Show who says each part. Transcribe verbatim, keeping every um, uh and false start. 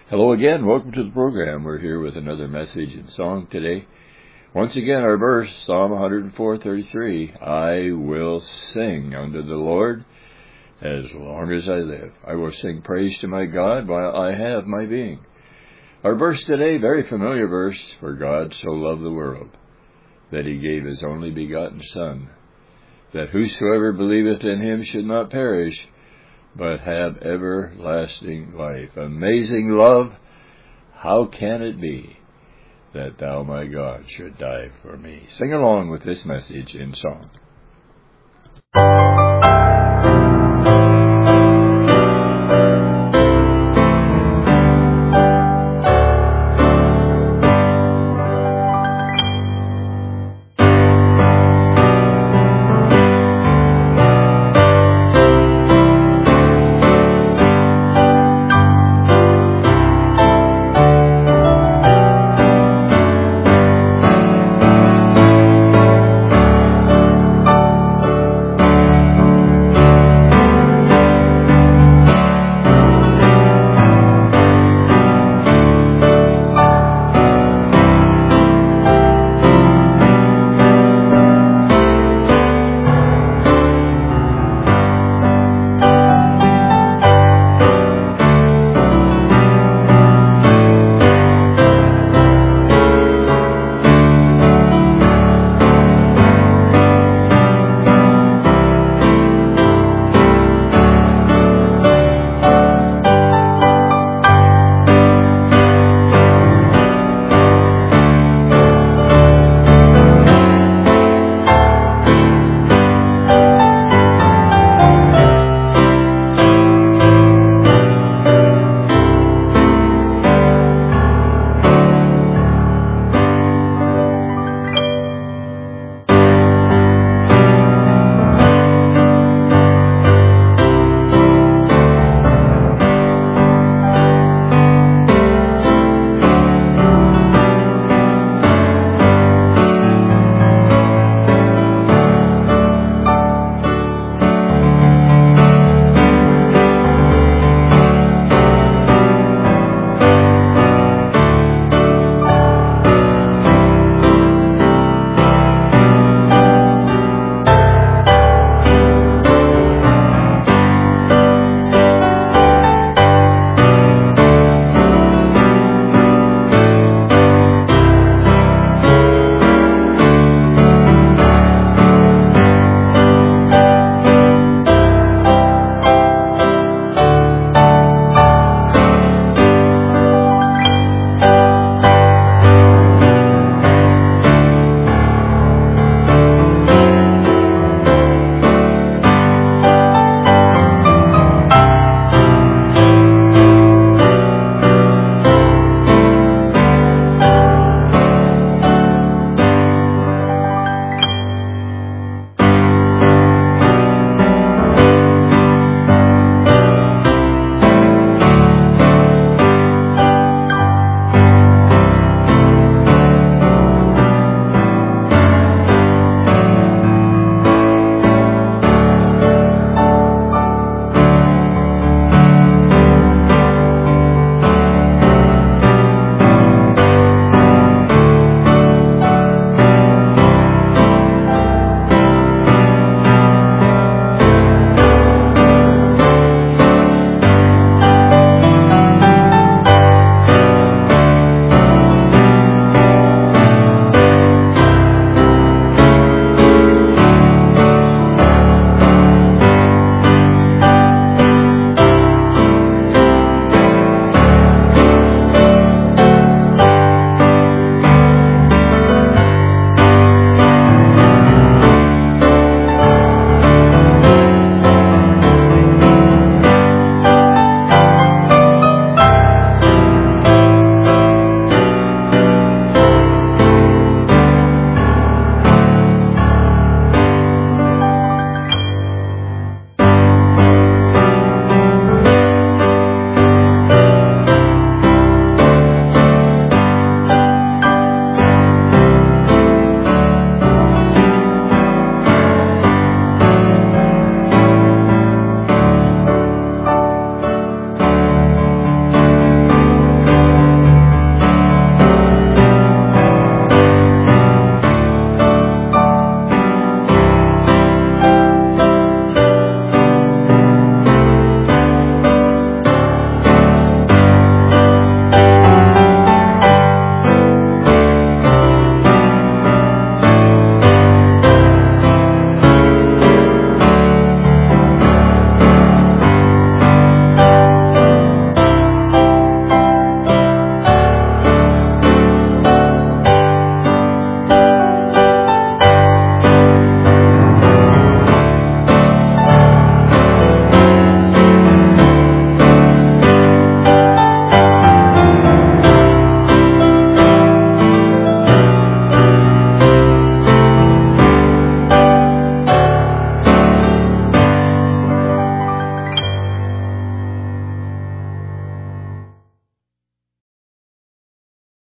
Speaker 1: Hello again. Welcome to the program. We're here with another message and song today. Once again, our verse, Psalm one oh four thirty-three, I will sing unto the Lord as long as I live. I will sing praise to my God while I have my being. Our verse today, very familiar verse, for God so loved the world, that he gave his only begotten Son, that whosoever believeth in him should not perish, but have everlasting life. Amazing love, how can it be that thou, my God, should die for me? Sing along with this message in song.